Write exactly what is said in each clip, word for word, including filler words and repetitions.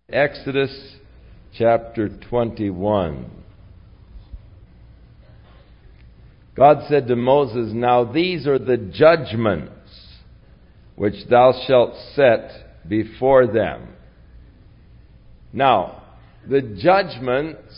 Exodus chapter twenty-one. God said to Moses, "Now these are the judgments which thou shalt set before them." Now, the judgments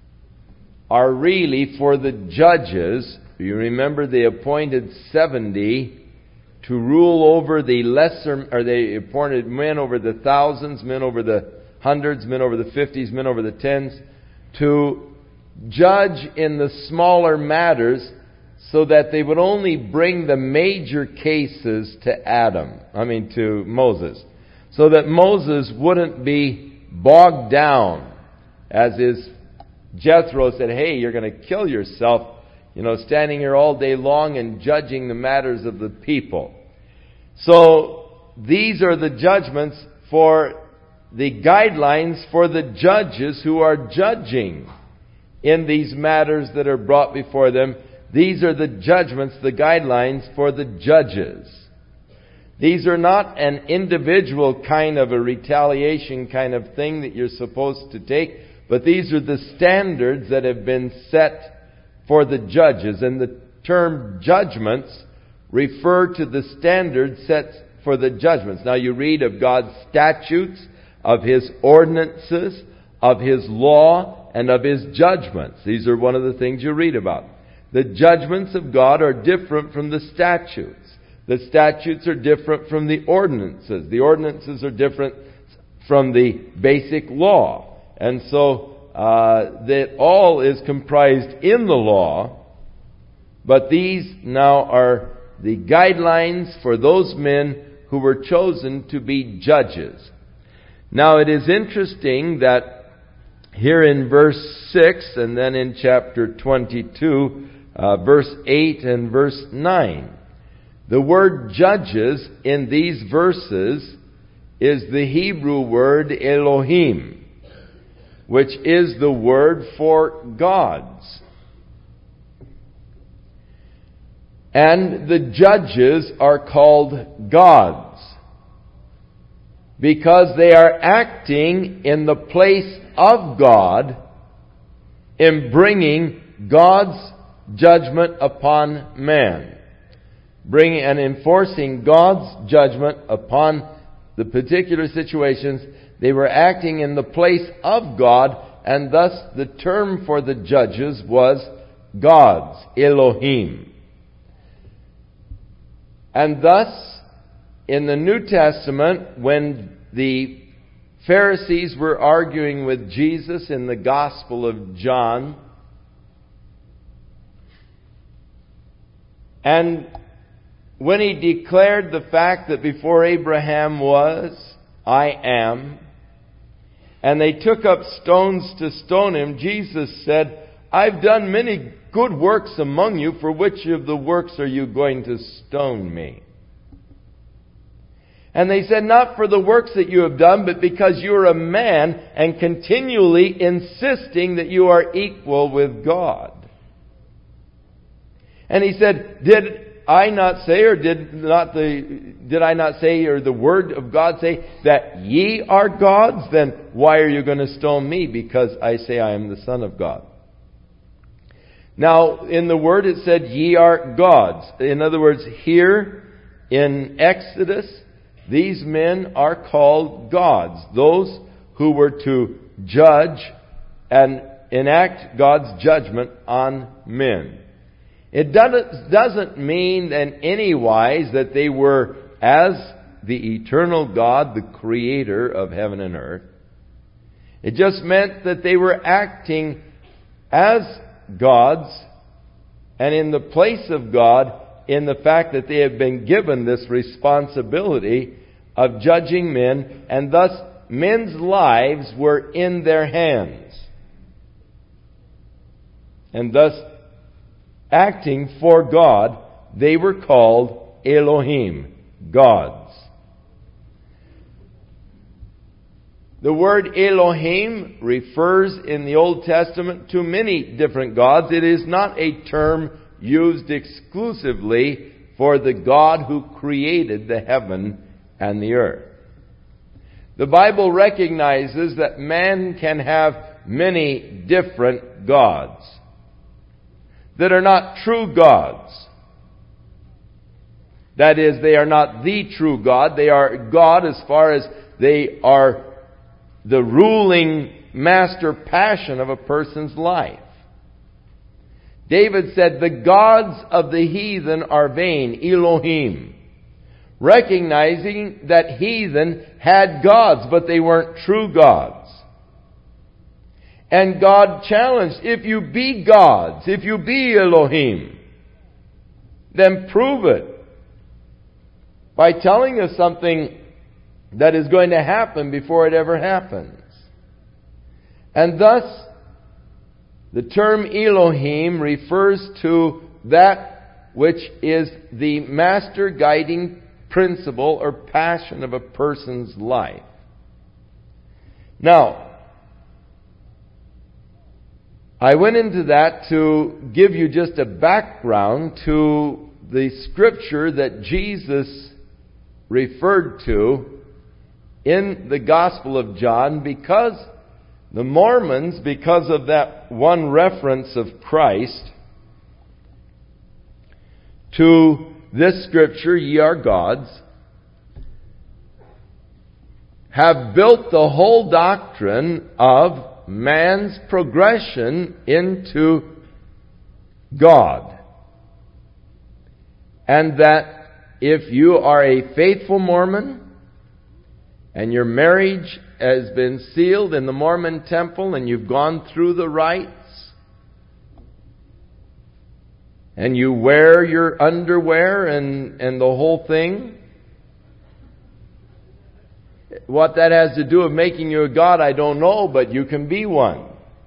are really for the judges. You remember they appointed seventy to rule over the lesser, or they appointed men over the thousands, men over the hundreds, men over the fifties, men over the tens, to judge in the smaller matters so that they would only bring the major cases to Adam, I mean to Moses, so that Moses wouldn't be bogged down, as his Jethro said, "Hey, you're going to kill yourself, you know, standing here all day long and judging the matters of the people." So these are the judgments for the guidelines for the judges who are judging in these matters that are brought before them. These are the judgments, the guidelines for the judges. These are not an individual kind of a retaliation kind of thing that you're supposed to take, but these are the standards that have been set for the judges. And the term judgments refer to the standards set for the judgments. Now you read of God's statutes, of His ordinances, of His law, and of His judgments. These are one of the things you read about. The judgments of God are different from the statutes. The statutes are different from the ordinances. The ordinances are different from the basic law. And so uh, that all is comprised in the law, but these now are the guidelines for those men who were chosen to be judges. Now it is interesting that here in verse six and then in chapter twenty-two, uh, verse eight and verse nine, the word judges in these verses is the Hebrew word Elohim, which is the word for gods. And the judges are called gods because they are acting in the place of God in bringing God's judgment upon man. Bringing and enforcing God's judgment upon the particular situations. They were acting in the place of God, and thus the term for the judges was gods, Elohim. And thus, in the New Testament, when the Pharisees were arguing with Jesus in the Gospel of John, and when He declared the fact that before Abraham was, I am, and they took up stones to stone Him, Jesus said, "I've done many good works among you. For which of the works are you going to stone me?" And they said, "Not for the works that you have done, but because you are a man and continually insisting that you are equal with God." And He said, "Did I not say, or did not the did I not say, or the word of God say, that ye are gods? Then why are you going to stone me because I say I am the Son of God?" Now, in the word it said, "Ye are gods." In other words, here in Exodus, these men are called gods. Those who were to judge and enact God's judgment on men. It doesn't mean in any wise that they were, as the eternal God, the creator of heaven and earth. It just meant that they were acting as gods and in the place of God, in the fact that they have been given this responsibility of judging men, and thus men's lives were in their hands. And thus, acting for God, they were called Elohim, gods. The word Elohim refers in the Old Testament to many different gods. It is not a term used exclusively for the God who created the heaven and the earth. The Bible recognizes that man can have many different gods that are not true gods. That is, they are not the true God. They are God as far as they are the ruling master passion of a person's life. David said, the gods of the heathen are vain, Elohim. Recognizing that heathen had gods, but they weren't true gods. And God challenged, if you be gods, if you be Elohim, then prove it by telling us something that is going to happen before it ever happens. And thus, the term Elohim refers to that which is the master guiding principle or passion of a person's life. Now, I went into that to give you just a background to the scripture that Jesus referred to in the Gospel of John, because the Mormons, because of that one reference of Christ to this scripture, ye are gods, have built the whole doctrine of man's progression into God. And that if you are a faithful Mormon, and your marriage has been sealed in the Mormon temple, and you've gone through the rites, and you wear your underwear and, and the whole thing, what that has to do with making you a god, I don't know, but you can be one.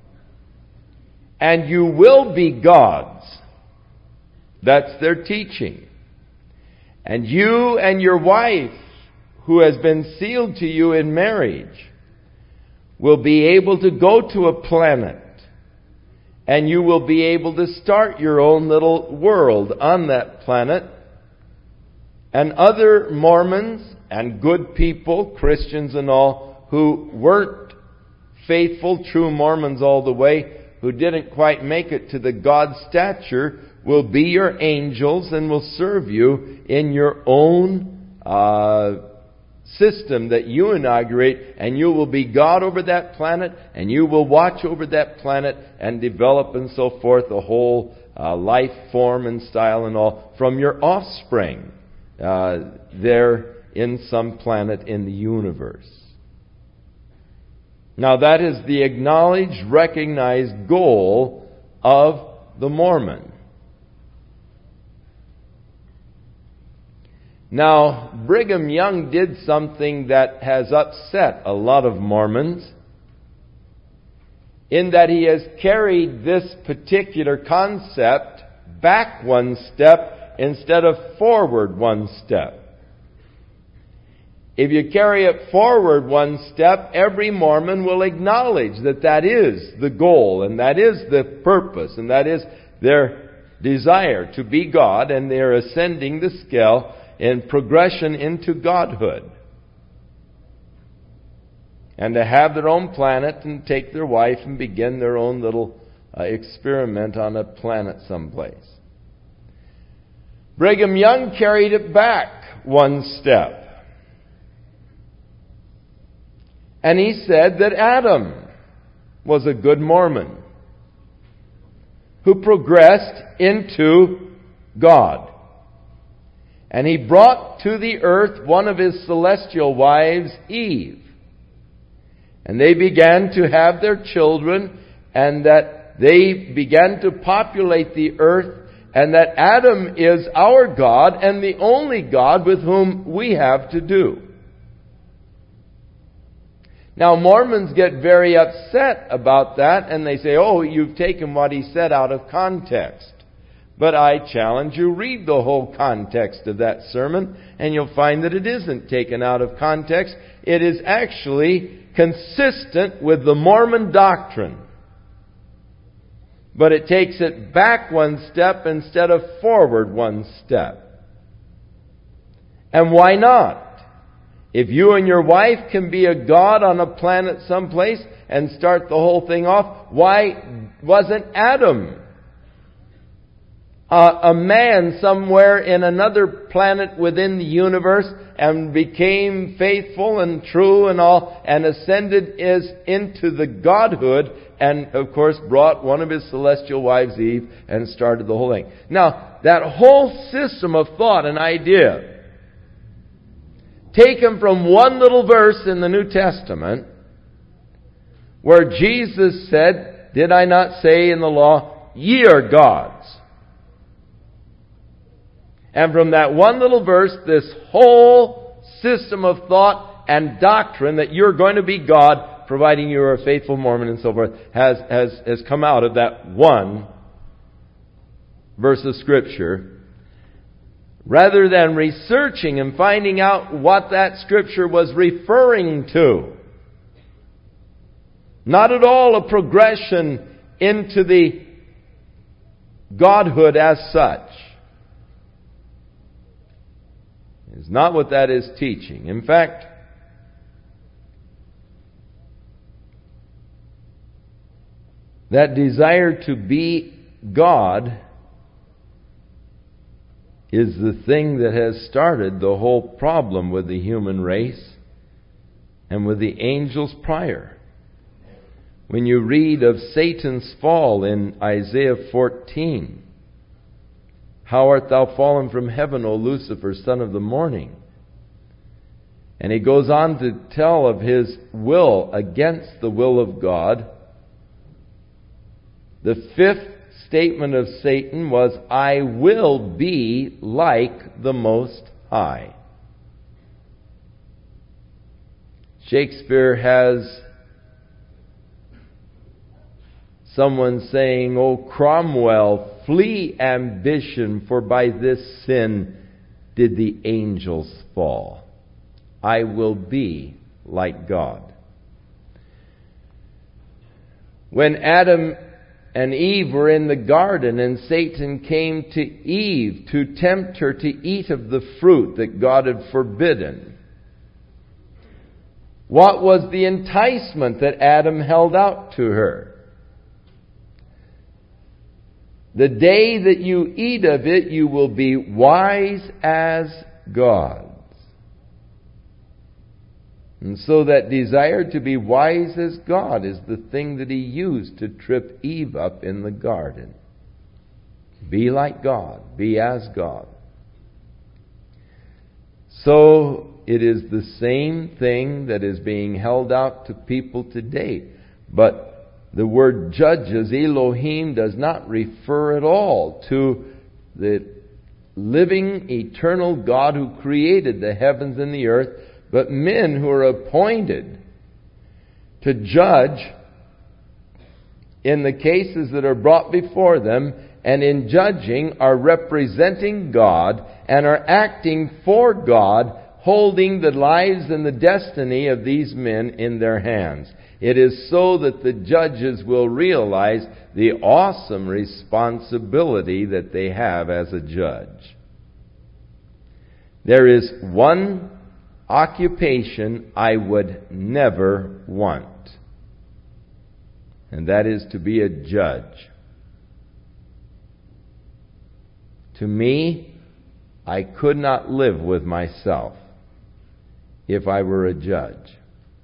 And you will be gods. That's their teaching. And you and your wife, who has been sealed to you in marriage, will be able to go to a planet, and you will be able to start your own little world on that planet. And other Mormons and good people, Christians and all, who weren't faithful, true Mormons all the way, who didn't quite make it to the God stature, will be your angels and will serve you in your own uh, system that you inaugurate, and you will be God over that planet, and you will watch over that planet and develop and so forth the whole uh, life form and style and all from your offspring uh, there in some planet in the universe. Now that is the acknowledged, recognized goal of the Mormon. Now, Brigham Young did something that has upset a lot of Mormons, in that he has carried this particular concept back one step instead of forward one step. If you carry it forward one step, every Mormon will acknowledge that that is the goal, and that is the purpose, and that is their desire to be God, and they are ascending the scale in progression into godhood. And to have their own planet and take their wife and begin their own little uh, experiment on a planet someplace. Brigham Young carried it back one step. And he said that Adam was a good Mormon who progressed into God. And he brought to the earth one of his celestial wives, Eve. And they began to have their children, and that they began to populate the earth, and that Adam is our God and the only God with whom we have to do. Now, Mormons get very upset about that, and they say, oh, you've taken what he said out of context. But I challenge you, read the whole context of that sermon, and you'll find that it isn't taken out of context. It is actually consistent with the Mormon doctrine. But it takes it back one step instead of forward one step. And why not? If you and your wife can be a god on a planet someplace and start the whole thing off, why wasn't Adam uh, a man somewhere in another planet within the universe and became faithful and true and all and ascended is into the godhood and, of course, brought one of his celestial wives, Eve, and started the whole thing. Now, that whole system of thought and idea, taken from one little verse in the New Testament, where Jesus said, "Did I not say in the law, ye are gods?" And from that one little verse, this whole system of thought and doctrine that you're going to be God, providing you are a faithful Mormon and so forth, has, has, has come out of that one verse of Scripture. Rather than researching and finding out what that Scripture was referring to. Not at all a progression into the Godhood as such. It's not what that is teaching. In fact, that desire to be God is the thing that has started the whole problem with the human race and with the angels prior. When you read of Satan's fall in Isaiah fourteen, "How art thou fallen from heaven, O Lucifer, son of the morning?" And he goes on to tell of his will against the will of God. The fifth statement of Satan was, "I will be like the Most High." Shakespeare has someone saying, "O Cromwell, flee ambition, for by this sin did the angels fall. I will be like God." When Adam and Eve were in the garden and Satan came to Eve to tempt her to eat of the fruit that God had forbidden, what was the enticement that Adam held out to her? "The day that you eat of it, you will be wise as gods." And so that desire to be wise as God is the thing that he used to trip Eve up in the garden. Be like God. Be as God. So it is the same thing that is being held out to people today. But the word judges, Elohim, does not refer at all to the living, eternal God who created the heavens and the earth, but men who are appointed to judge in the cases that are brought before them, and in judging are representing God and are acting for God, holding the lives and the destiny of these men in their hands. It is so that the judges will realize the awesome responsibility that they have as a judge. There is one occupation I would never want, and that is to be a judge. To me, I could not live with myself if I were a judge.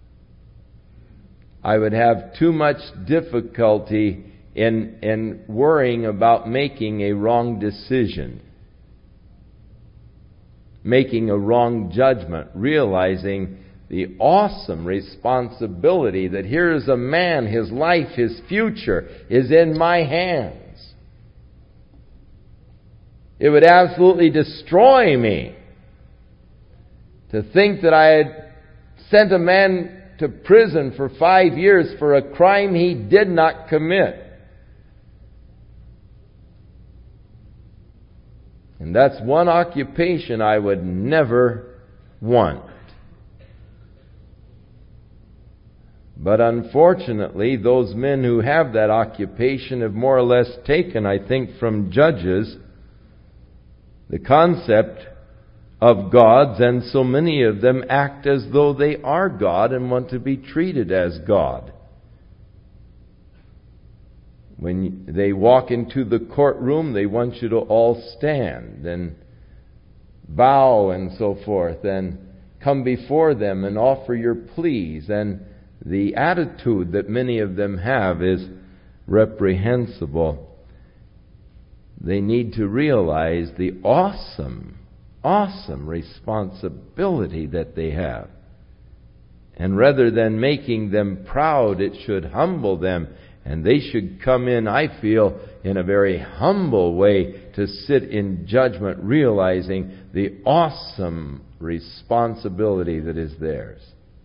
I would have too much difficulty in, in worrying about making a wrong decision, making a wrong judgment, realizing the awesome responsibility that here is a man, his life, his future is in my hands. It would absolutely destroy me to think that I had sent a man to prison for five years for a crime he did not commit. And that's one occupation I would never want. But unfortunately, those men who have that occupation have more or less taken, I think, from Judges, the concept of gods, and so many of them act as though they are God and want to be treated as God. When they walk into the courtroom, they want you to all stand and bow and so forth, and come before them and offer your pleas. And the attitude that many of them have is reprehensible. They need to realize the awesome, awesome responsibility that they have. And rather than making them proud, it should humble them. And they should come in, I feel, in a very humble way to sit in judgment, realizing the awesome responsibility that is theirs.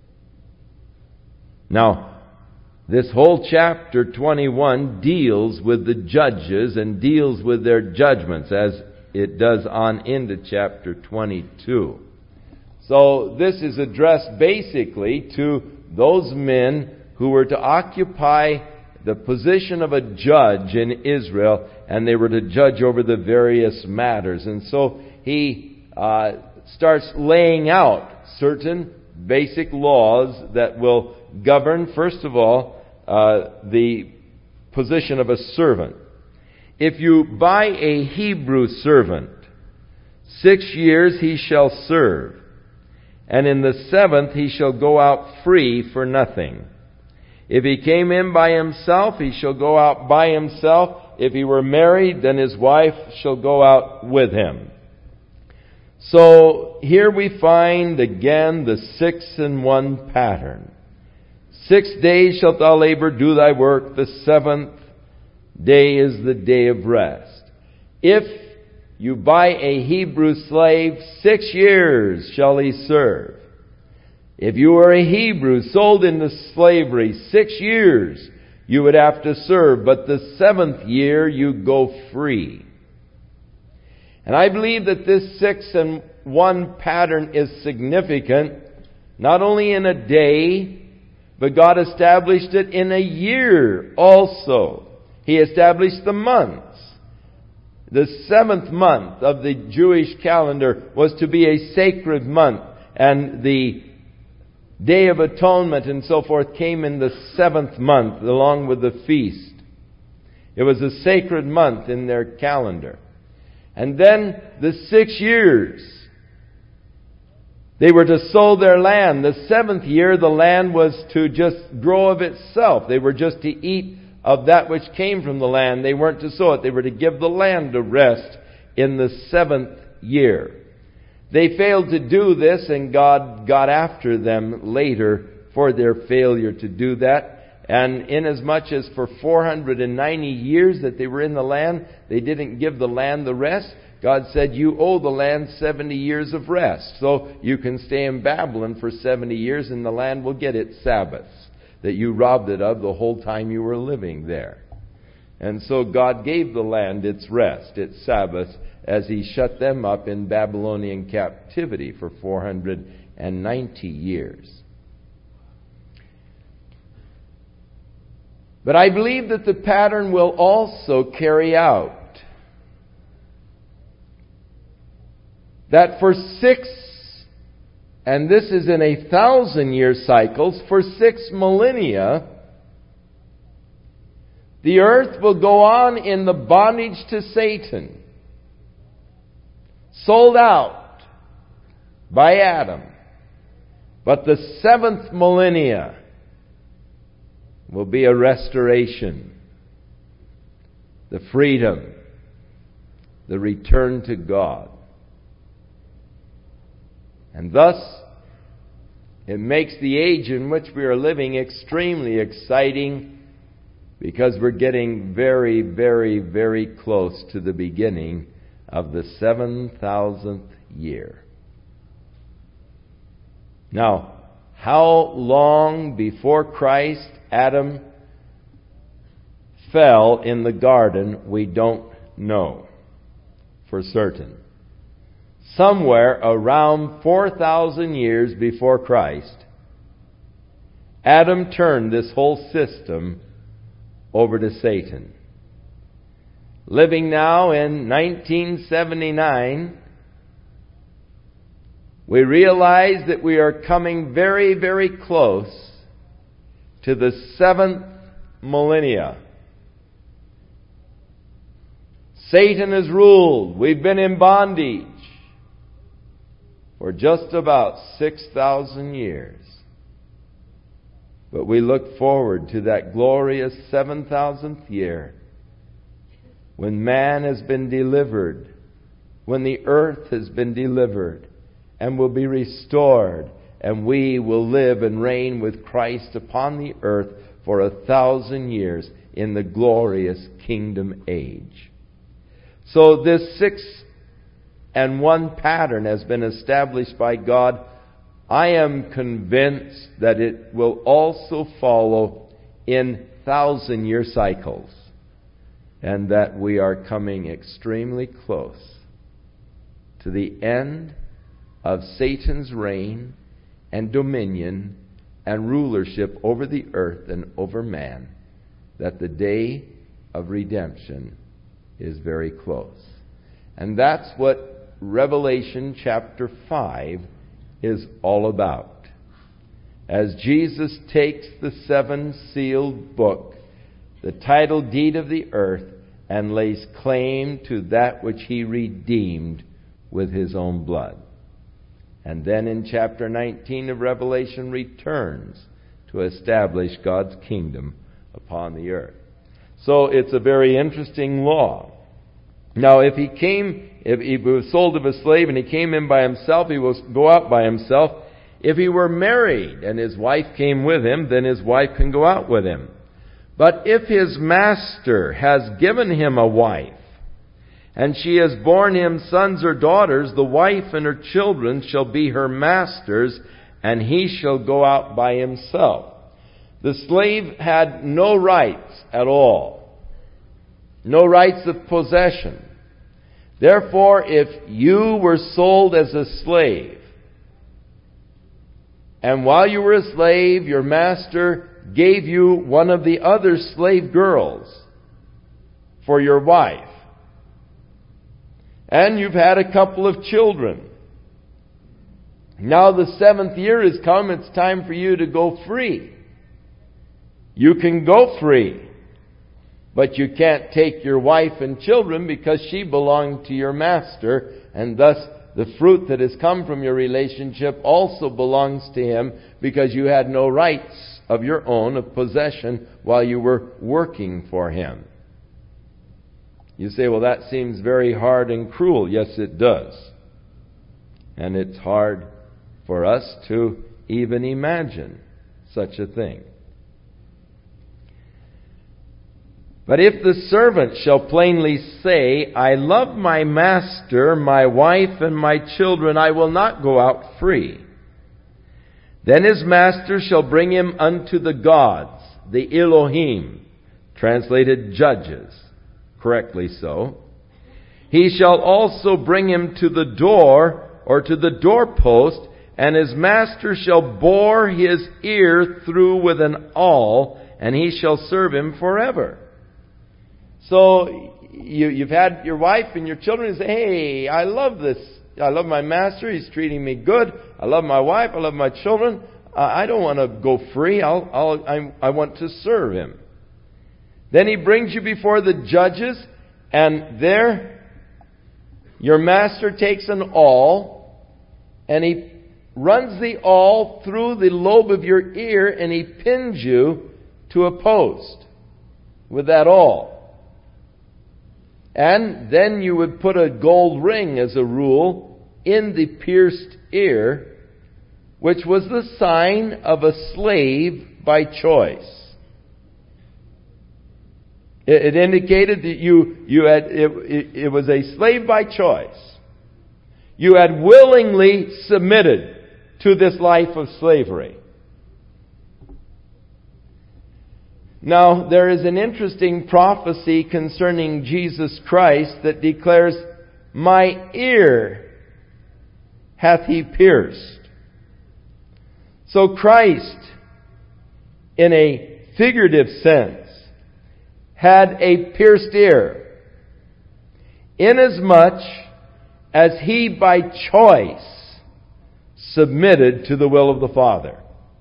Now, this whole chapter twenty-one deals with the judges and deals with their judgments, as it does on into chapter twenty-two. So this is addressed basically to those men who were to occupy the position of a judge in Israel, and they were to judge over the various matters. And so he uh, starts laying out certain basic laws that will govern, first of all, uh, the position of a servant. If you buy a Hebrew servant, six years he shall serve, and in the seventh he shall go out free for nothing. If he came in by himself, he shall go out by himself. If he were married, then his wife shall go out with him. So here we find again the six in one pattern. Six days shalt thou labor, do thy work. The seventh day is the day of rest. If you buy a Hebrew slave, six years shall he serve. If you were a Hebrew sold into slavery, six years you would have to serve, but the seventh year you go free. And I believe that this six and one pattern is significant, not only in a day, but God established it in a year also. He established the months. The seventh month of the Jewish calendar was to be a sacred month, and the Day of Atonement and so forth came in the seventh month along with the feast. It was a sacred month in their calendar. And then the six years, they were to sow their land. The seventh year, the land was to just grow of itself. They were just to eat of that which came from the land. They weren't to sow it. They were to give the land a rest in the seventh year. They failed to do this, and God got after them later for their failure to do that. And inasmuch as for four hundred ninety years that they were in the land, they didn't give the land the rest, God said, you owe the land seventy years of rest. So you can stay in Babylon for seventy years and the land will get its Sabbaths that you robbed it of the whole time you were living there. And so God gave the land its rest, its Sabbath, as He shut them up in Babylonian captivity for four hundred ninety years. But I believe that the pattern will also carry out that for six, and this is in a thousand year cycles, for six millennia, the earth will go on in the bondage to Satan, sold out by Adam. But the seventh millennia will be a restoration, the freedom, the return to God. And thus, it makes the age in which we are living extremely exciting, because we're getting very, very, very close to the beginning of the seven thousandth year. Now, how long before Christ Adam fell in the garden, we don't know for certain. Somewhere around four thousand years before Christ, Adam turned this whole system over to Satan. Living now in nineteen seventy-nine, we realize that we are coming very, very close to the seventh millennia. Satan has ruled. We've been in bondage for just about six thousand years. But we look forward to that glorious seven thousandth year when man has been delivered, when the earth has been delivered and will be restored, and we will live and reign with Christ upon the earth for a thousand years in the glorious kingdom age. So this six and one pattern has been established by God. I am convinced that it will also follow in thousand-year cycles, and that we are coming extremely close to the end of Satan's reign and dominion and rulership over the earth and over man, that the day of redemption is very close. And that's what Revelation chapter five is all about. As Jesus takes the seven-sealed book, the title deed of the earth, and lays claim to that which He redeemed with His own blood. And then in chapter nineteen of Revelation returns to establish God's kingdom upon the earth. So it's a very interesting law. Now if he came, if he was sold of a slave and he came in by himself, he will go out by himself. If he were married and his wife came with him, then his wife can go out with him. But if his master has given him a wife, and she has borne him sons or daughters, the wife and her children shall be her master's, and he shall go out by himself. The slave had no rights at all. No rights of possession. Therefore, if you were sold as a slave, and while you were a slave, your master gave you one of the other slave girls for your wife, and you've had a couple of children. Now the seventh year has come, it's time for you to go free. You can go free, but you can't take your wife and children because she belonged to your master, and thus the fruit that has come from your relationship also belongs to him because you had no rights of your own of possession while you were working for him. You say, well, that seems very hard and cruel. Yes, it does. And it's hard for us to even imagine such a thing. But if the servant shall plainly say, I love my master, my wife, and my children, I will not go out free, then his master shall bring him unto the gods, the Elohim, translated judges, correctly so. He shall also bring him to the door, or to the doorpost, and his master shall bore his ear through with an awl, and he shall serve him forever. So you, you've had your wife and your children and say, hey, I love this. I love my master. He's treating me good. I love my wife. I love my children. Uh, I don't want to go free. I'll, I'll, I, I want to serve him. Then he brings you before the judges, and there your master takes an awl, and he runs the awl through the lobe of your ear, and he pins you to a post with that awl. And then you would put a gold ring, as a rule, in the pierced ear, which was the sign of a slave by choice. It, it indicated that you, you had, it, it, it was a slave by choice. You had willingly submitted to this life of slavery. Now, there is an interesting prophecy concerning Jesus Christ that declares, my ear hath he pierced. So Christ, in a figurative sense, had a pierced ear, inasmuch as he by choice submitted to the will of the Father.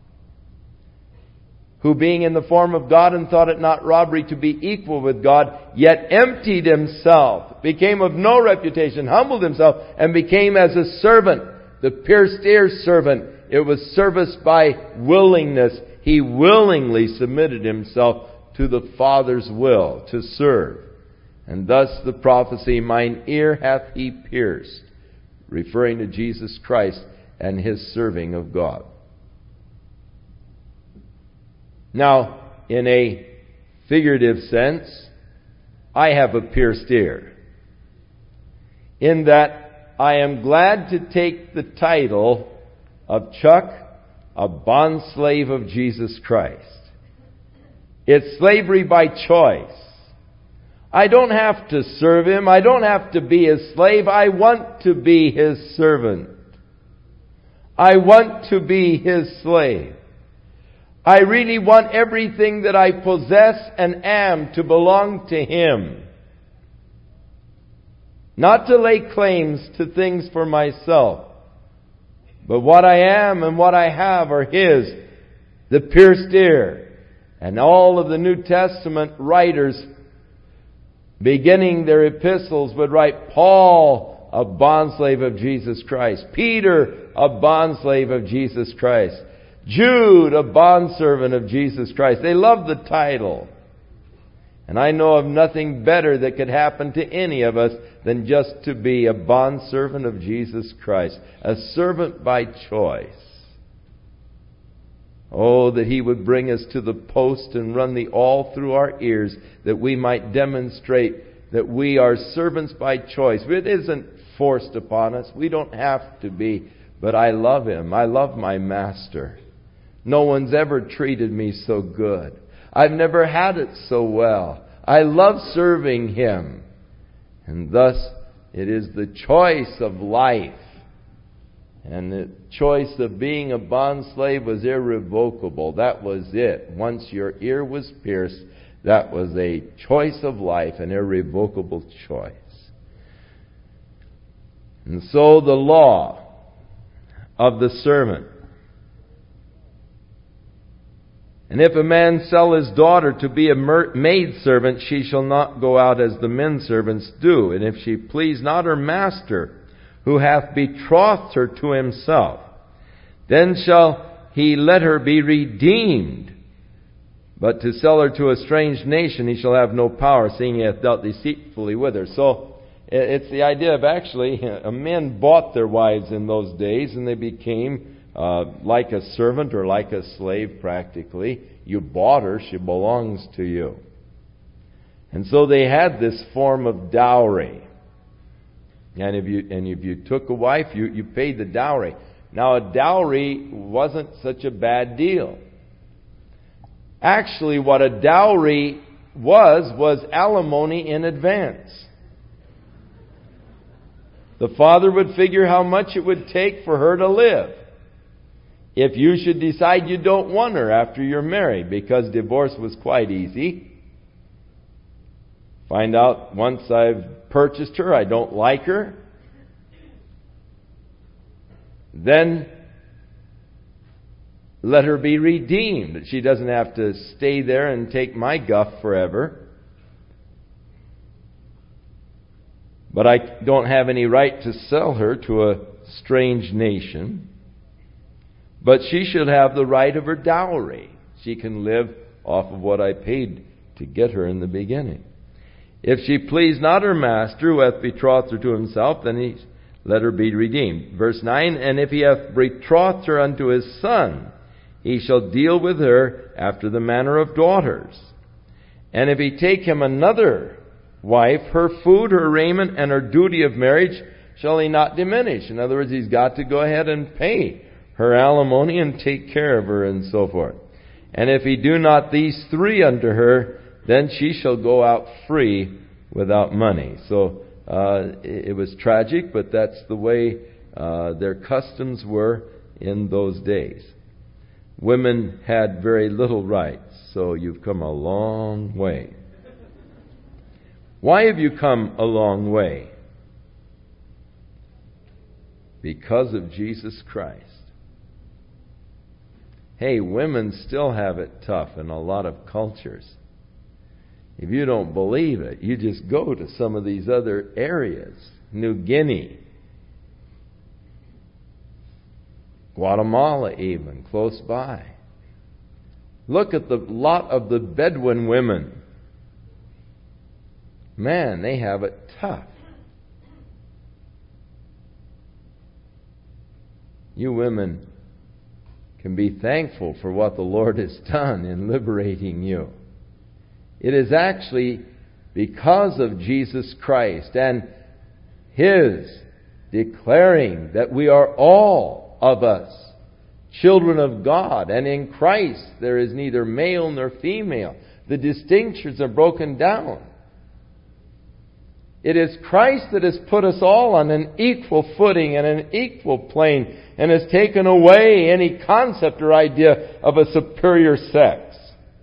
Who being in the form of God and thought it not robbery to be equal with God, yet emptied himself, became of no reputation, humbled himself, and became as a servant, the pierced ear servant. It was service by willingness. He willingly submitted himself to the Father's will, to serve. And thus the prophecy, mine ear hath he pierced, referring to Jesus Christ and his serving of God. Now, in a figurative sense, I have a pierced ear. In that I am glad to take the title of Chuck, a bondslave of Jesus Christ. It's slavery by choice. I don't have to serve him. I don't have to be his slave. I want to be his servant. I want to be his slave. I really want everything that I possess and am to belong to him. Not to lay claims to things for myself. But what I am and what I have are his. The pierced ear. And all of the New Testament writers, beginning their epistles, would write, Paul, a bondslave of Jesus Christ. Peter, a bondslave of Jesus Christ. Jude, a bondservant of Jesus Christ. They love the title. And I know of nothing better that could happen to any of us than just to be a bondservant of Jesus Christ. A servant by choice. Oh, that he would bring us to the post and run the awl through our ears, that we might demonstrate that we are servants by choice. It isn't forced upon us. We don't have to be. But I love him. I love my master. No one's ever treated me so good. I've never had it so well. I love serving him. And thus, it is the choice of life. And the choice of being a bondslave was irrevocable. That was it. Once your ear was pierced, that was a choice of life, an irrevocable choice. And so the law of the servant. And if a man sell his daughter to be a maidservant, she shall not go out as the men servants do. And if she please not her master, who hath betrothed her to himself, then shall he let her be redeemed. But to sell her to a strange nation, he shall have no power, seeing he hath dealt deceitfully with her. So it's the idea of actually, men bought their wives in those days, and they became uh, like a servant or like a slave practically. You bought her, she belongs to you. And so they had this form of dowry. And if you and if you took a wife, you, you paid the dowry. Now, a dowry wasn't such a bad deal. Actually, what a dowry was, was alimony in advance. The father would figure how much it would take for her to live. If you should decide you don't want her after you're married, because divorce was quite easy. Find out once I've purchased her, I don't like her. Then let her be redeemed. She doesn't have to stay there and take my guff forever. But I don't have any right to sell her to a strange nation. But she should have the right of her dowry. She can live off of what I paid to get her in the beginning. If she please not her master, who hath betrothed her to himself, then he let her be redeemed. Verse nine, and if he hath betrothed her unto his son, he shall deal with her after the manner of daughters. And if he take him another wife, her food, her raiment, and her duty of marriage shall he not diminish. In other words, he's got to go ahead and pay her alimony and take care of her and so forth. And if he do not these three unto her, then she shall go out free without money. So uh, it was tragic, but that's the way uh, their customs were in those days. Women had very little rights, so you've come a long way. Why have you come a long way? because of Jesus Christ. Hey, women still have it tough in a lot of cultures. If you don't believe it, you just go to some of these other areas. New Guinea, Guatemala even, close by. Look at the lot of the Bedouin women. Man, they have it tough. You women can be thankful for what the Lord has done in liberating you. It is actually because of Jesus Christ and His declaring that we are all of us children of God, and in Christ there is neither male nor female. The distinctions are broken down. It is Christ that has put us all on an equal footing and an equal plane and has taken away any concept or idea of a superior sex.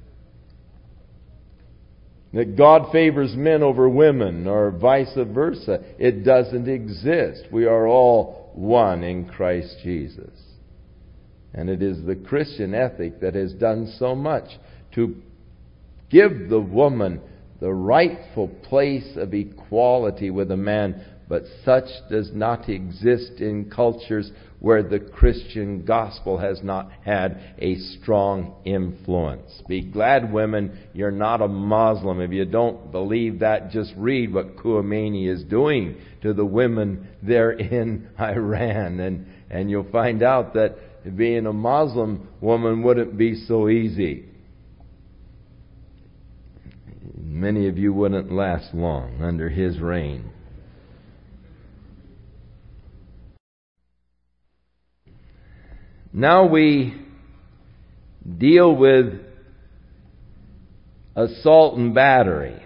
That God favors men over women or vice versa. It doesn't exist. We are all one in Christ Jesus. And it is the Christian ethic that has done so much to give the woman the rightful place of equality with a man, but such does not exist in cultures where the Christian gospel has not had a strong influence. Be glad, women, you're not a Muslim. If you don't believe that, just read what Khomeini is doing to the women there in Iran, and, and you'll find out that being a Muslim woman wouldn't be so easy. Many of you wouldn't last long under his reign. Now we deal with assault and battery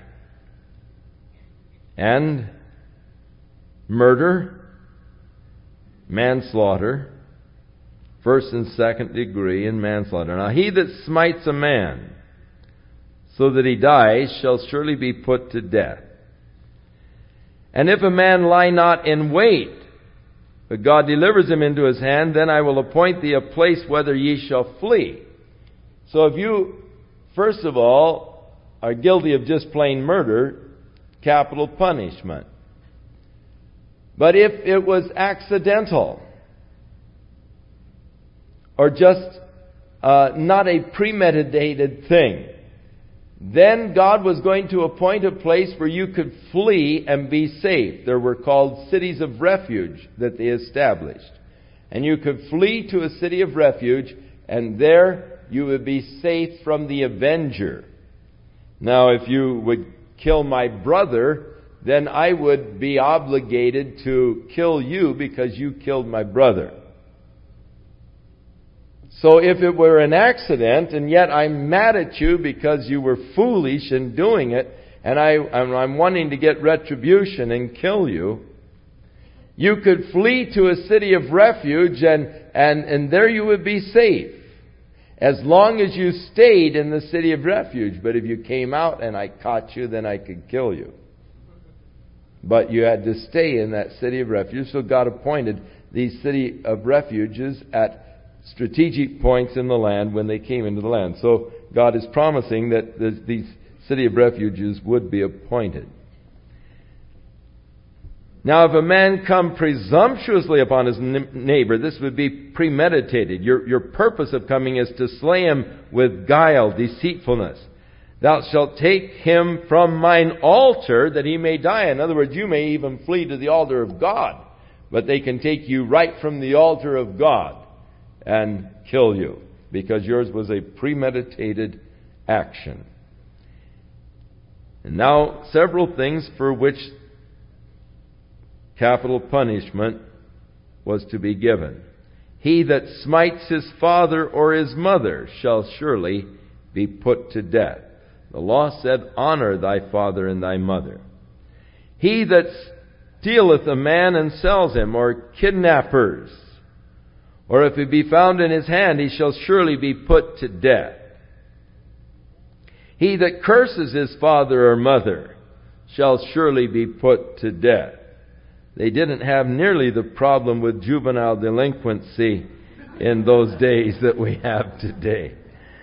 and murder, manslaughter, first and second degree in manslaughter. Now he that smites a man so that he dies shall surely be put to death. And if a man lie not in wait, but God delivers him into his hand, then I will appoint thee a place whither ye shall flee. So if you, first of all, are guilty of just plain murder, capital punishment. But if it was accidental, or just uh, not a premeditated thing, then God was going to appoint a place where you could flee and be safe. There were called cities of refuge that they established. And you could flee to a city of refuge, and there you would be safe from the avenger. Now, if you would kill my brother, then I would be obligated to kill you because you killed my brother. So if it were an accident, and yet I'm mad at you because you were foolish in doing it, and I, I'm wanting to get retribution and kill you, you could flee to a city of refuge, and, and, and there you would be safe, as long as you stayed in the city of refuge. But if you came out and I caught you, then I could kill you. But you had to stay in that city of refuge, so God appointed these city of refuges at strategic points in the land when they came into the land. So God is promising that the, these city of refuges would be appointed. Now, if a man come presumptuously upon his neighbor, this would be premeditated. Your, your purpose of coming is to slay him with guile, deceitfulness. Thou shalt take him from mine altar that he may die. In other words, you may even flee to the altar of God, but they can take you right from the altar of God and kill you, because yours was a premeditated action. And now, several things for which capital punishment was to be given. He that smites his father or his mother shall surely be put to death. The law said, honor thy father and thy mother. He that stealeth a man and sells him, or kidnappers, or if he be found in his hand, he shall surely be put to death. He that curses his father or mother shall surely be put to death. They didn't have nearly the problem with juvenile delinquency in those days that we have today.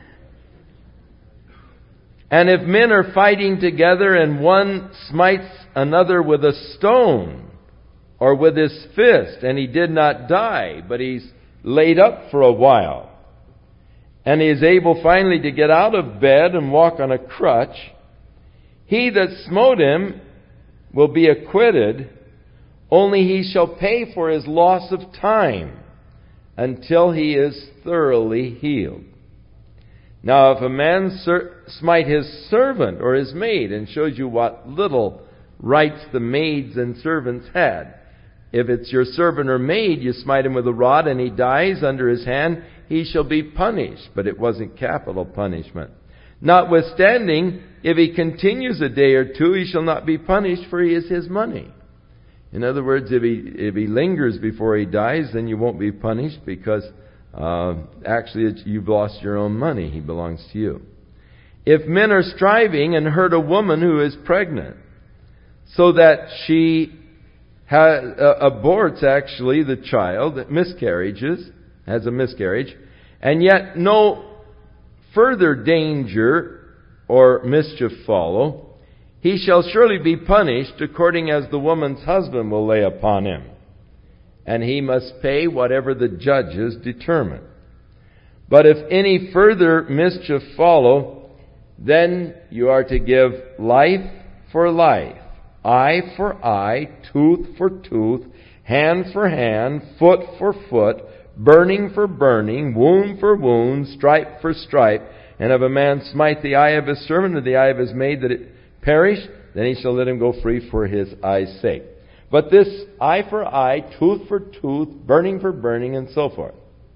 And if men are fighting together and one smites another with a stone or with his fist, and he did not die, but he's laid up for a while, and he is able finally to get out of bed and walk on a crutch, he that smote him will be acquitted, only he shall pay for his loss of time until he is thoroughly healed. Now, if a man ser- smite his servant or his maid, and shows you what little rights the maids and servants had. If it's your servant or maid, you smite him with a rod and he dies under his hand, he shall be punished. But it wasn't capital punishment. Notwithstanding, if he continues a day or two, he shall not be punished, for he is his money. In other words, if he, if he lingers before he dies, then you won't be punished, because uh, actually it's, you've lost your own money. He belongs to you. If men are striving and hurt a woman who is pregnant, so that she ha- uh, aborts actually the child, miscarriages, has a miscarriage, and yet no further danger or mischief follow, he shall surely be punished according as the woman's husband will lay upon him. And he must pay whatever the judges determine. But if any further mischief follow, then you are to give life for life, eye for eye, tooth for tooth, hand for hand, foot for foot, burning for burning, wound for wound, stripe for stripe. And if a man smite the eye of his servant or the eye of his maid that it perish, then he shall let him go free for his eye's sake. But this eye for eye, tooth for tooth, burning for burning, and so forth.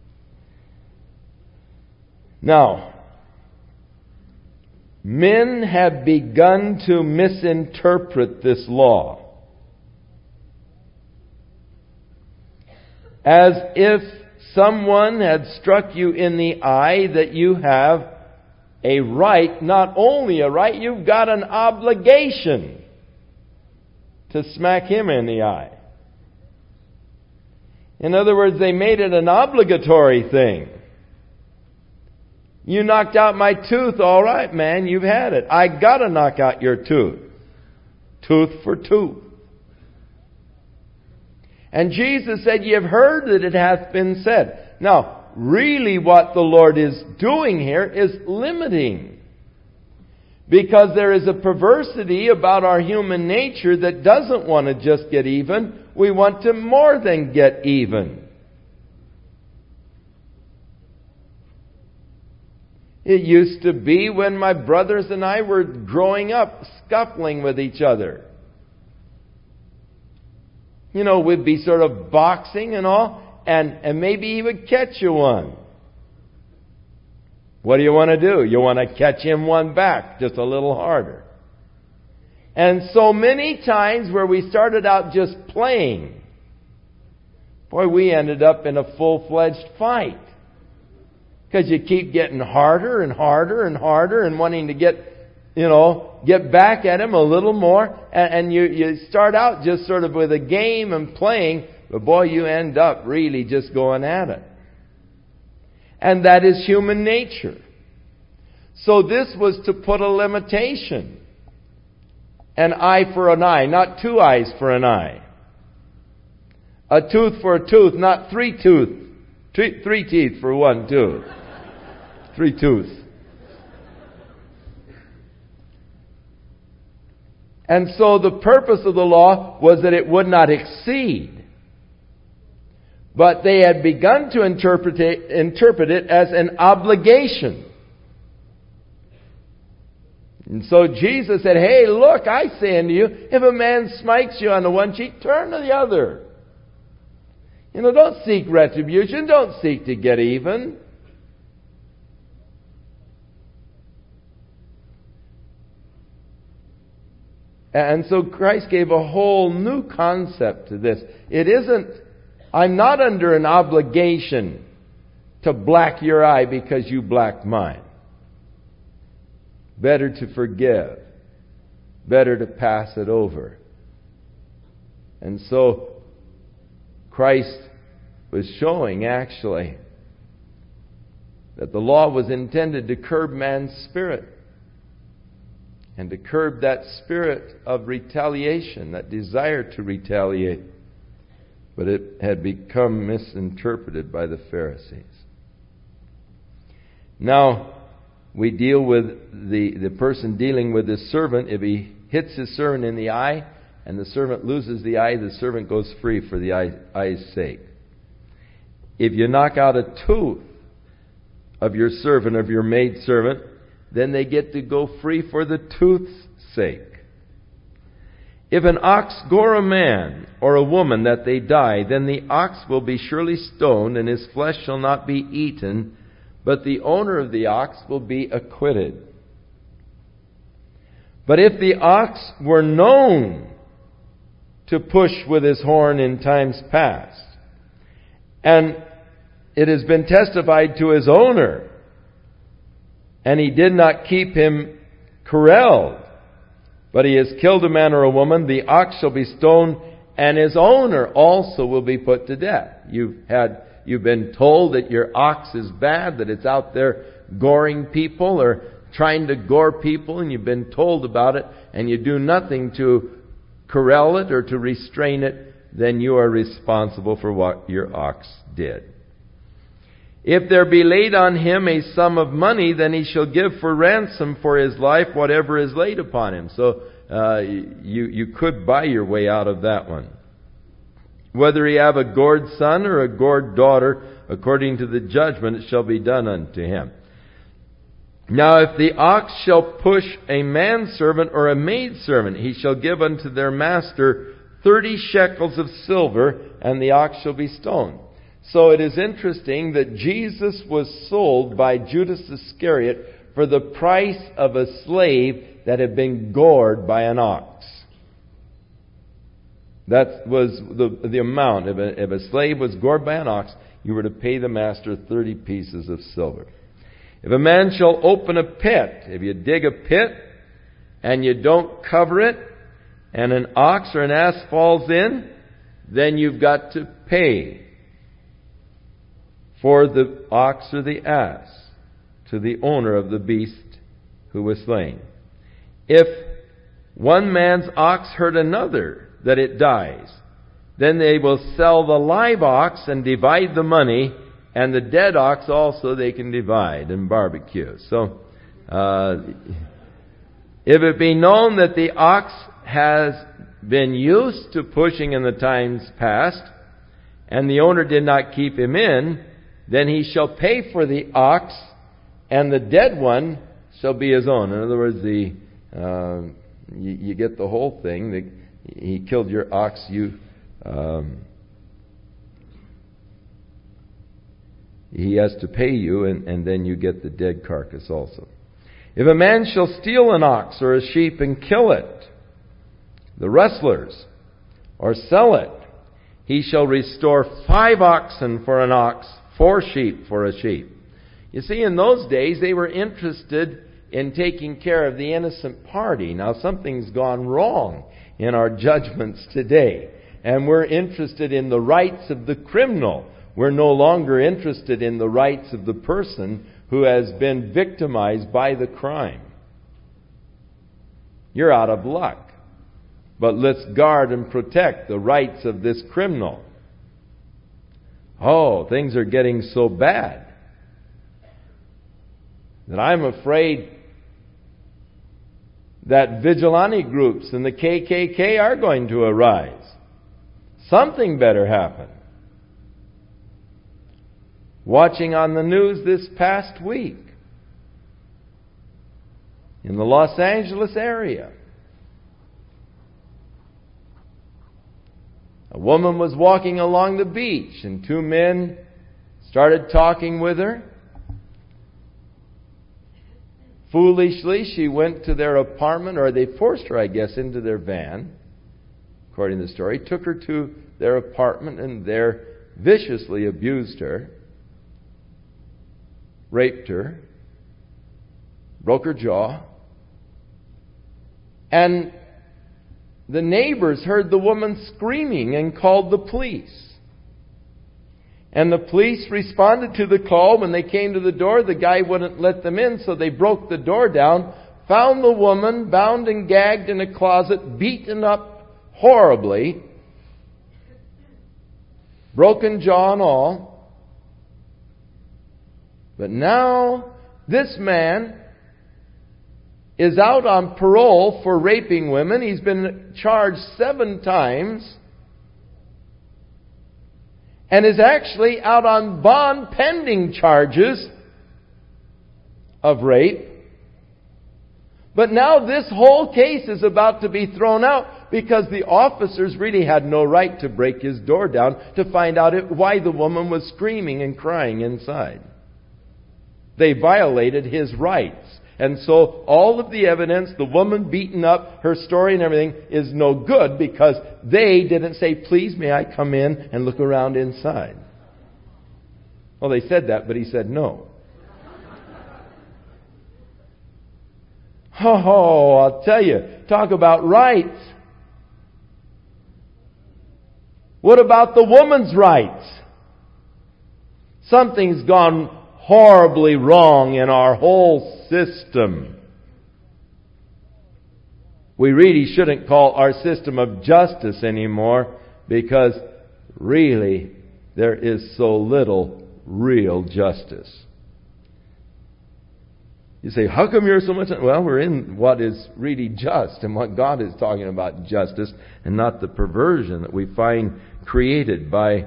Now, men have begun to misinterpret this law as if someone had struck you in the eye, that you have a right, not only a right, you've got an obligation to smack him in the eye. In other words, they made it an obligatory thing. You knocked out my tooth, all right, man, you've had it. I gotta knock out your tooth. Tooth for tooth. And Jesus said, ye have heard that it hath been said. Now, really what the Lord is doing here is limiting. Because there is a perversity about our human nature that doesn't want to just get even. We want to more than get even. It used to be when my brothers and I were growing up, scuffling with each other. You know, we'd be sort of boxing and all, and, and maybe he would catch you one. What do you want to do? You want to catch him one back, just a little harder. And so many times where we started out just playing, boy, we ended up in a full-fledged fight. Because you keep getting harder and harder and harder and wanting to get, you know, get back at him a little more. And, and you, you start out just sort of with a game and playing, but boy, you end up really just going at it. And that is human nature. So this was to put a limitation. An eye for an eye, not two eyes for an eye. A tooth for a tooth, not three tooth, three, three teeth for one tooth. Three tooth. And so the purpose of the law was that it would not exceed. But they had begun to interpret it, interpret it as an obligation. And so Jesus said, hey, look, I say unto you, if a man smites you on the one cheek, turn to the other. You know, don't seek retribution. Don't seek to get even. And so Christ gave a whole new concept to this. It isn't, I'm not under an obligation to black your eye because you blacked mine. Better to forgive. Better to pass it over. And so Christ was showing, actually, that the law was intended to curb man's spirit and to curb that spirit of retaliation, that desire to retaliate. But it had become misinterpreted by the Pharisees. Now, we deal with the, the person dealing with his servant. If he hits his servant in the eye and the servant loses the eye, the servant goes free for the eye, eye's sake. If you knock out a tooth of your servant, of your maidservant, then they get to go free for the tooth's sake. If an ox gore a man or a woman that they die, then the ox will be surely stoned, and his flesh shall not be eaten, but the owner of the ox will be acquitted. But if the ox were known to push with his horn in times past, and it has been testified to his owner, and he did not keep him corralled, but he has killed a man or a woman, the ox shall be stoned, and his owner also will be put to death. You've had, you've been told that your ox is bad, that it's out there goring people or trying to gore people, and you've been told about it, and you do nothing to corral it or to restrain it, then you are responsible for what your ox did. If there be laid on him a sum of money, then he shall give for ransom for his life whatever is laid upon him. So uh, you you could buy your way out of that one. Whether he have a gored son or a gored daughter, according to the judgment it shall be done unto him. Now if the ox shall push a manservant or a maidservant, he shall give unto their master thirty shekels of silver, and the ox shall be stoned. So it is interesting that Jesus was sold by Judas Iscariot for the price of a slave that had been gored by an ox. That was the, the amount. If a, if a slave was gored by an ox, you were to pay the master thirty pieces of silver. If a man shall open a pit, if you dig a pit and you don't cover it, and an ox or an ass falls in, then you've got to pay for the ox or the ass to the owner of the beast who was slain. If one man's ox hurt another, that it dies, then they will sell the live ox and divide the money, and the dead ox also they can divide and barbecue. So, uh, if it be known that the ox has been used to pushing in the times past, and the owner did not keep him in, then he shall pay for the ox, and the dead one shall be his own. In other words, the uh, you, you get the whole thing. The, he killed your ox. You um, he has to pay you, and, and then you get the dead carcass also. If a man shall steal an ox or a sheep and kill it, the rustlers, or sell it, he shall restore five oxen for an ox, four sheep for a sheep. You see, in those days, they were interested in taking care of the innocent party. Now, something's gone wrong in our judgments today, and we're interested in the rights of the criminal. We're no longer interested in the rights of the person who has been victimized by the crime. You're out of luck. But let's guard and protect the rights of this criminal. Oh, things are getting so bad that I'm afraid that vigilante groups and the K K K are going to arise. Something better happen. Watching on the news this past week in the Los Angeles area, a woman was walking along the beach, and two men started talking with her. Foolishly, she went to their apartment, or they forced her, I guess, into their van, according to the story, took her to their apartment, and there viciously abused her, raped her, broke her jaw, and the neighbors heard the woman screaming and called the police. And the police responded to the call. When they came to the door, the guy wouldn't let them in, so they broke the door down, found the woman bound and gagged in a closet, beaten up horribly, broken jaw and all. But now this man is out on parole for raping women. He's been charged seven times and is actually out on bond pending charges of rape. But now this whole case is about to be thrown out because the officers really had no right to break his door down to find out it, why the woman was screaming and crying inside. They violated his rights. And so all of the evidence, the woman beaten up, her story and everything, is no good because they didn't say, please may I come in and look around inside. Well, they said that, but he said no. Oh, I'll tell you, talk about rights. What about the woman's rights? Something's gone horribly wrong in our whole system. We really shouldn't call our system of justice anymore because really there is so little real justice. You say, how come you're so much... Well, we're in what is really just and what God is talking about justice and not the perversion that we find created by...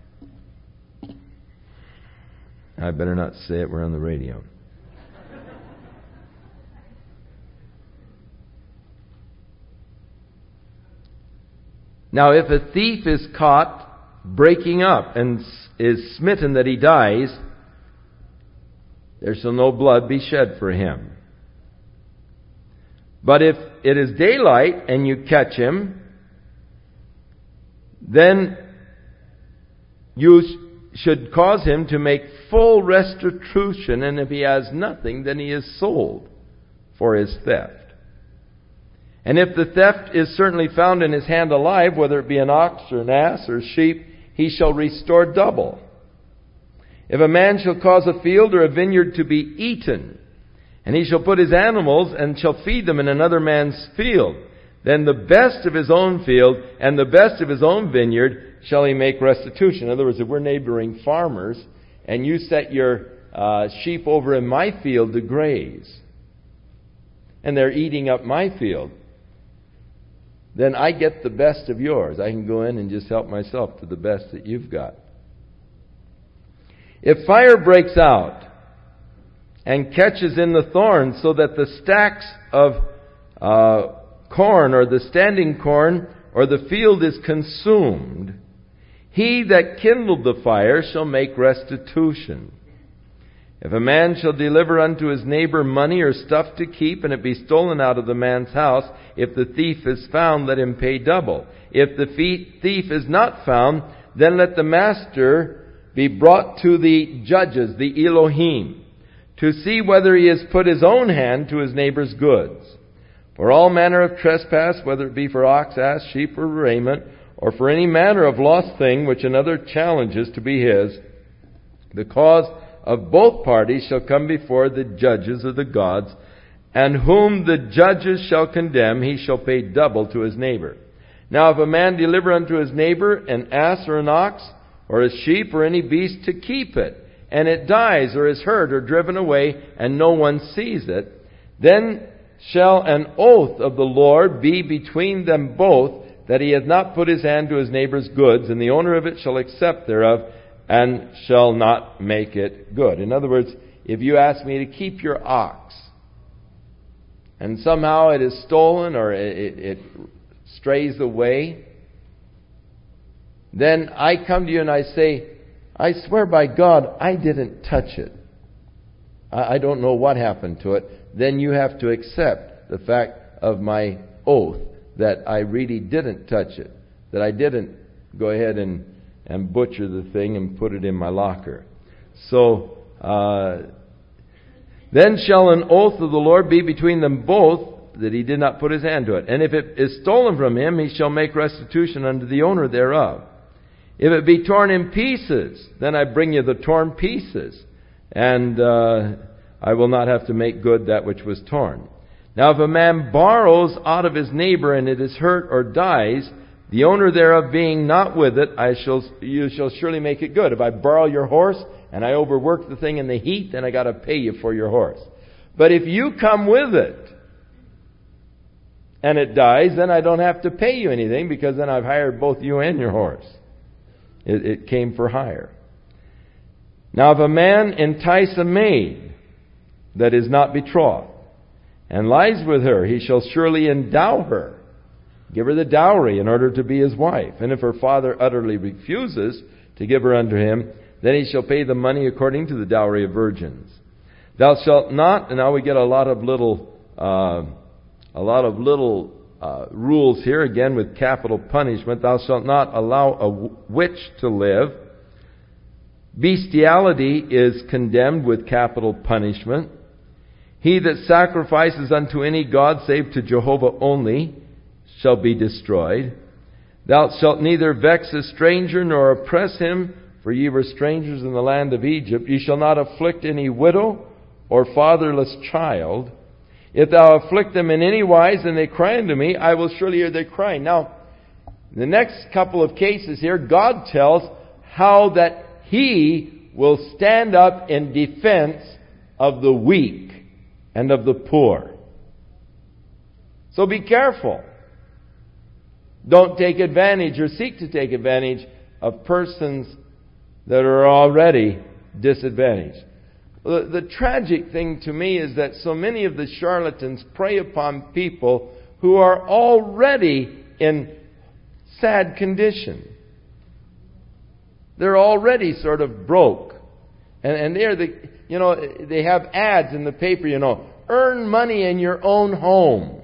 I better not say it, we're on the radio. Now, if a thief is caught breaking up and is smitten that he dies, there shall no blood be shed for him. But if it is daylight and you catch him, then you should cause him to make full restitution, and if he has nothing, then he is sold for his theft. And if the theft is certainly found in his hand alive, whether it be an ox or an ass or sheep, he shall restore double. If a man shall cause a field or a vineyard to be eaten, and he shall put his animals and shall feed them in another man's field, then the best of his own field and the best of his own vineyard shall he make restitution. In other words, if we're neighboring farmers and you set your uh, sheep over in my field to graze, and they're eating up my field, then I get the best of yours. I can go in and just help myself to the best that you've got. If fire breaks out and catches in the thorns so that the stacks of uh, corn or the standing corn or the field is consumed, he that kindled the fire shall make restitution. If a man shall deliver unto his neighbor money or stuff to keep, and it be stolen out of the man's house, if the thief is found, let him pay double. If the thief is not found, then let the master be brought to the judges, the Elohim, to see whether he has put his own hand to his neighbor's goods. For all manner of trespass, whether it be for ox, ass, sheep, or raiment, or for any manner of lost thing which another challenges to be his, the cause of both parties shall come before the judges of the gods, and whom the judges shall condemn, he shall pay double to his neighbor. Now if a man deliver unto his neighbor an ass or an ox, or a sheep or any beast to keep it, and it dies or is hurt or driven away, and no one sees it, then shall an oath of the Lord be between them both, that he hath not put his hand to his neighbor's goods, and the owner of it shall accept thereof, and shall not make it good. In other words, if you ask me to keep your ox, and somehow it is stolen or it, it, it strays away, then I come to you and I say, I swear by God, I didn't touch it. I, I don't know what happened to it. Then you have to accept the fact of my oath that I really didn't touch it, that I didn't go ahead and and butcher the thing and put it in my locker. So, uh, then shall an oath of the Lord be between them both, that he did not put his hand to it. And if it is stolen from him, he shall make restitution unto the owner thereof. If it be torn in pieces, then I bring you the torn pieces, and uh, I will not have to make good that which was torn. Now if a man borrows out of his neighbor, and it is hurt or dies, the owner thereof being not with it, I shall you shall surely make it good. If I borrow your horse, and I overwork the thing in the heat, then I got to pay you for your horse. But if you come with it, and it dies, then I don't have to pay you anything, because then I've hired both you and your horse. It, it came for hire. Now if a man entice a maid that is not betrothed, and lies with her, he shall surely endow her, give her the dowry in order to be his wife. And if her father utterly refuses to give her unto him, then he shall pay the money according to the dowry of virgins. Thou shalt not, and now we get a lot of little, uh, a lot of little uh, rules here, again with capital punishment. Thou shalt not allow a witch to live. Bestiality is condemned with capital punishment. He that sacrifices unto any god save to Jehovah only shall be destroyed. Thou shalt neither vex a stranger nor oppress him, for ye were strangers in the land of Egypt. Ye shall not afflict any widow or fatherless child. If thou afflict them in any wise, and they cry unto me, I will surely hear their cry. Now, the next couple of cases here, God tells how that He will stand up in defense of the weak and of the poor. So be careful. Don't take advantage or seek to take advantage of persons that are already disadvantaged. The, the tragic thing to me is that so many of the charlatans prey upon people who are already in sad condition. They're already sort of broke. And, and they're the, you know, they have ads in the paper, you know, earn money in your own home.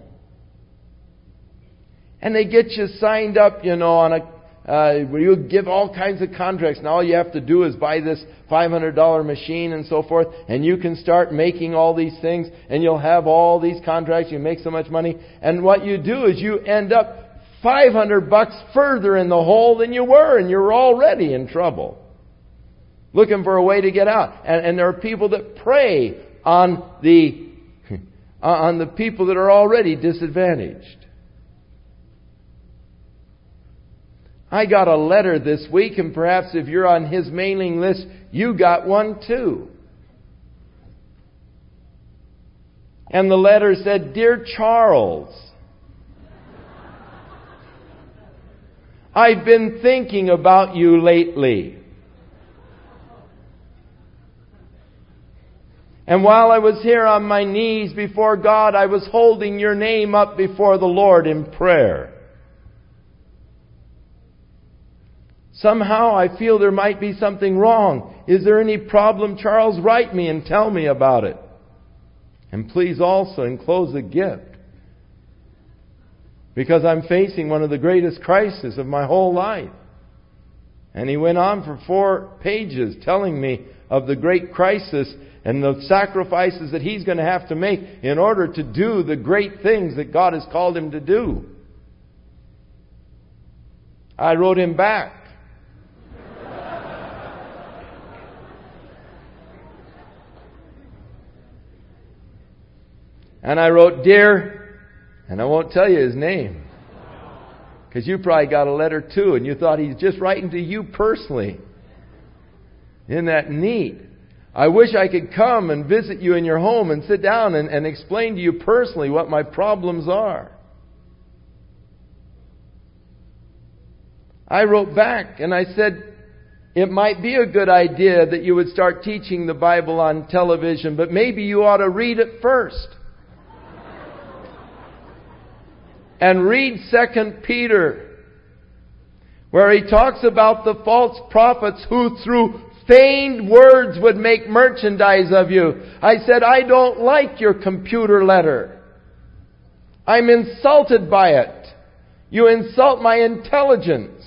And they get you signed up, you know, on a, uh, where you give all kinds of contracts. And all you have to do is buy this five hundred dollars machine and so forth. And you can start making all these things. And you'll have all these contracts. You make so much money. And what you do is you end up five hundred bucks further in the hole than you were. And you're already in trouble, looking for a way to get out. And, and there are people that prey on the, on the people that are already disadvantaged. I got a letter this week, and perhaps if you're on his mailing list, you got one too. And the letter said, Dear Charles, I've been thinking about you lately. And while I was here on my knees before God, I was holding your name up before the Lord in prayer. Somehow I feel there might be something wrong. Is there any problem, Charles? Write me and tell me about it. And please also enclose a gift, because I'm facing one of the greatest crises of my whole life. And he went on for four pages telling me of the great crisis and the sacrifices that he's going to have to make in order to do the great things that God has called him to do. I wrote him back. And I wrote, Dear, and I won't tell you his name, because you probably got a letter too, and you thought he's just writing to you personally. Isn't that neat? I wish I could come and visit you in your home and sit down and, and explain to you personally what my problems are. I wrote back and I said, it might be a good idea that you would start teaching the Bible on television, but maybe you ought to read it first. And read Second Peter, where he talks about the false prophets who through feigned words would make merchandise of you. I said, I don't like your computer letter. I'm insulted by it. You insult my intelligence.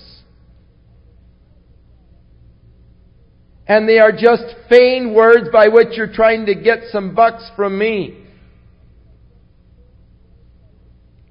And they are just feigned words by which you're trying to get some bucks from me.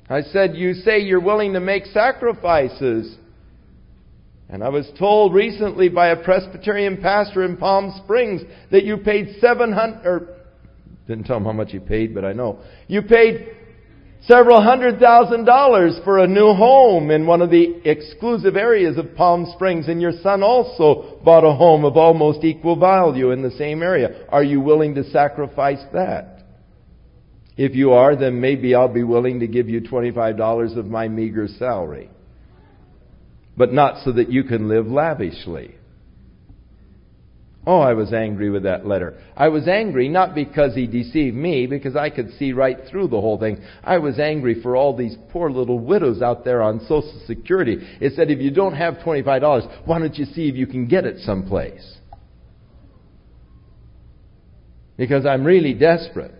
I said, you say you're willing to make sacrifices. And I was told recently by a Presbyterian pastor in Palm Springs that you paid seven hundred, or didn't tell him how much you paid, but I know. You paid several hundred thousand dollars for a new home in one of the exclusive areas of Palm Springs, and your son also bought a home of almost equal value in the same area. Are you willing to sacrifice that? If you are, then maybe I'll be willing to give you twenty-five dollars of my meager salary. But not so that you can live lavishly. Oh, I was angry with that letter. I was angry not because he deceived me, because I could see right through the whole thing. I was angry for all these poor little widows out there on Social Security. It said, if you don't have twenty-five dollars, why don't you see if you can get it someplace? Because I'm really desperate.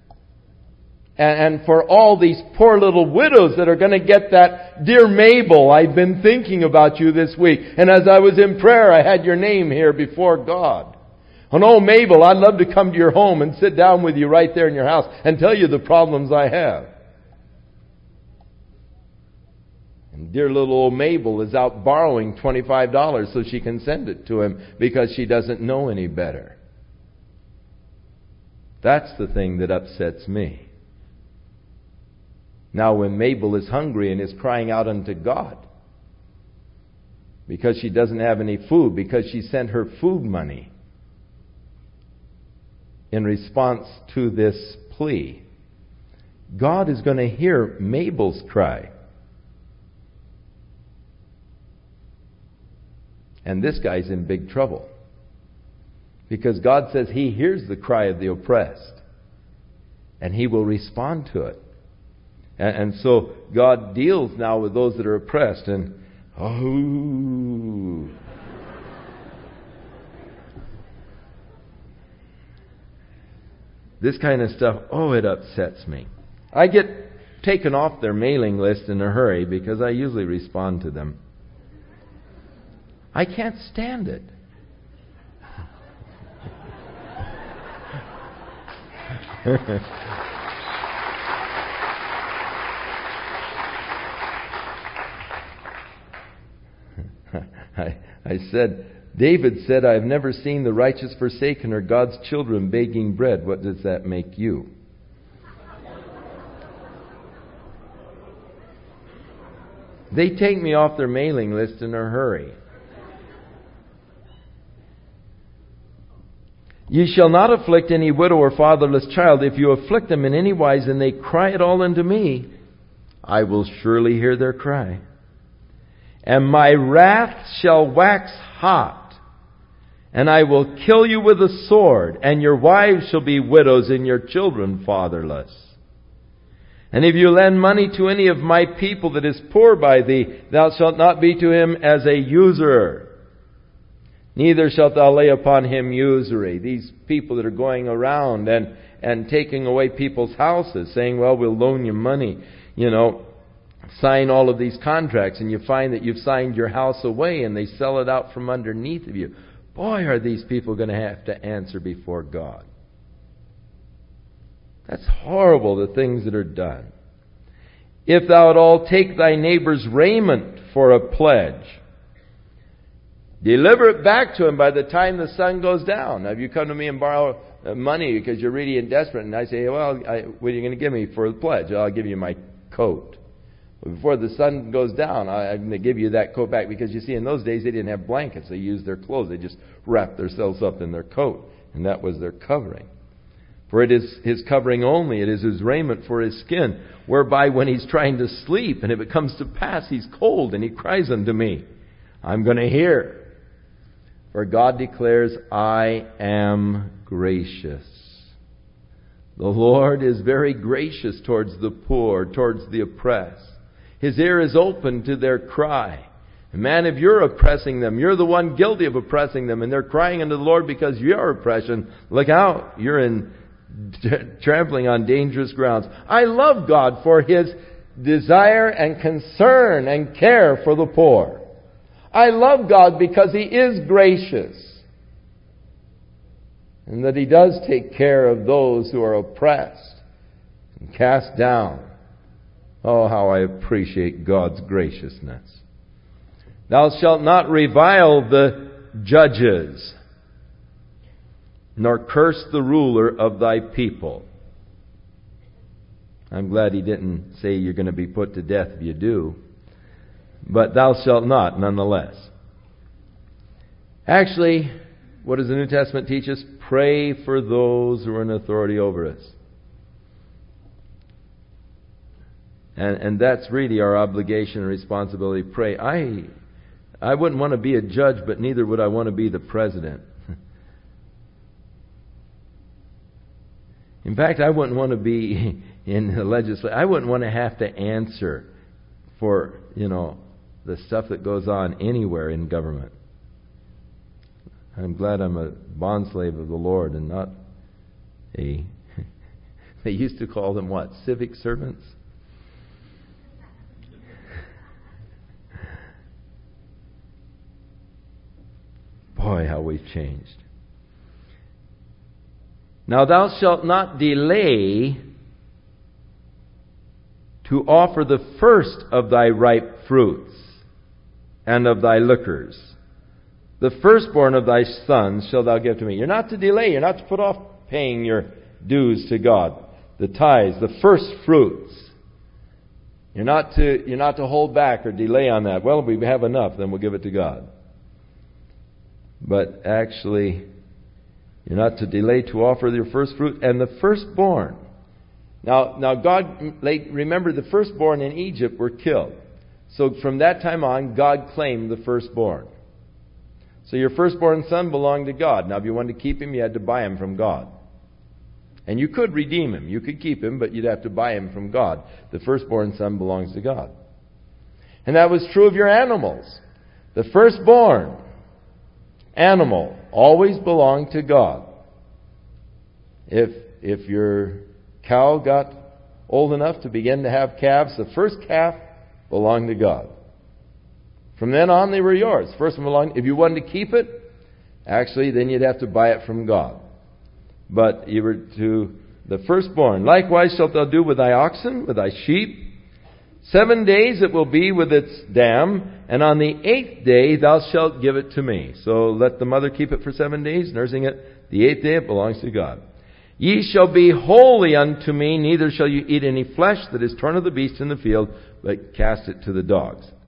And for all these poor little widows that are going to get that, dear Mabel, I've been thinking about you this week. And as I was in prayer, I had your name here before God. And oh, Mabel, I'd love to come to your home and sit down with you right there in your house and tell you the problems I have. And dear little old Mabel is out borrowing twenty-five dollars so she can send it to him because she doesn't know any better. That's the thing that upsets me. Now when Mabel is hungry and is crying out unto God because she doesn't have any food, because she sent her food money in response to this plea, God is going to hear Mabel's cry. And this guy's in big trouble. Because God says He hears the cry of the oppressed. And He will respond to it. And so God deals now with those that are oppressed. And, oh. This kind of stuff, oh, it upsets me. I get taken off their mailing list in a hurry because I usually respond to them. I can't stand it. I, I said, David said, I have never seen the righteous forsaken or God's children begging bread. What does that make you? They take me off their mailing list in a hurry. Ye shall not afflict any widow or fatherless child. If you afflict them in any wise, and they cry it all unto me, I will surely hear their cry. And my wrath shall wax hot, and I will kill you with a sword, and your wives shall be widows, and your children fatherless. And if you lend money to any of my people that is poor by thee, thou shalt not be to him as a usurer. Neither shalt thou lay upon him usury. These people that are going around and, and taking away people's houses, saying, well, we'll loan you money, you know, sign all of these contracts, and you find that you've signed your house away and they sell it out from underneath of you. Boy, are these people going to have to answer before God. That's horrible, the things that are done. If thou at all take thy neighbor's raiment for a pledge, deliver it back to him by the time the sun goes down. Now, if you come to me and borrow money because you're really desperate, and I say, well, I, what are you going to give me for the pledge? I'll give you my coat. But before the sun goes down, I, I'm going to give you that coat back. Because you see, in those days, they didn't have blankets. They used their clothes. They just wrapped themselves up in their coat. And that was their covering. For it is his covering only. It is his raiment for his skin. Whereby when he's trying to sleep, and if it comes to pass, he's cold, and he cries unto me, I'm going to hear. For God declares, I am gracious. The Lord is very gracious towards the poor, towards the oppressed. His ear is open to their cry. And man, if you're oppressing them, you're the one guilty of oppressing them, and they're crying unto the Lord because of your oppression, look out. You're in t- trampling on dangerous grounds. I love God for His desire and concern and care for the poor. I love God because He is gracious. And that He does take care of those who are oppressed and cast down. Oh, how I appreciate God's graciousness. Thou shalt not revile the judges, nor curse the ruler of thy people. I'm glad he didn't say you're going to be put to death if you do. But thou shalt not, nonetheless. Actually, what does the New Testament teach us? Pray for those who are in authority over us. And, and that's really our obligation and responsibility. Pray. I, I wouldn't want to be a judge, but neither would I want to be the president. In fact, I wouldn't want to be in the legislature. I wouldn't want to have to answer for, you know, the stuff that goes on anywhere in government. I'm glad I'm a bondslave of the Lord and not a... They used to call them what? Civic servants? Boy, how we've changed. Now thou shalt not delay to offer the first of thy ripe fruits and of thy liquors. The firstborn of thy sons shalt thou give to me. You're not to delay. You're not to put off paying your dues to God. The tithes, the first fruits. You're not to, you're not to hold back or delay on that. Well, if we have enough, then we'll give it to God. But actually, you're not to delay to offer your first fruit and the firstborn. Now, now God, remember the firstborn in Egypt were killed. So from that time on, God claimed the firstborn. So your firstborn son belonged to God. Now, if you wanted to keep him, you had to buy him from God. And you could redeem him. You could keep him, but you'd have to buy him from God. The firstborn son belongs to God. And that was true of your animals. The firstborn animal always belonged to God. If if your cow got old enough to begin to have calves, the first calf belonged to God. From then on, they were yours. First one belonged. If you wanted to keep it, actually, then you'd have to buy it from God. But you were to the firstborn. Likewise shalt thou do with thy oxen, with thy sheep. Seven days it will be with its dam, and on the eighth day thou shalt give it to me. So let the mother keep it for seven days, nursing it. The eighth day it belongs to God. Ye shall be holy unto me, neither shall you eat any flesh that is torn of the beast in the field, but cast it to the dogs.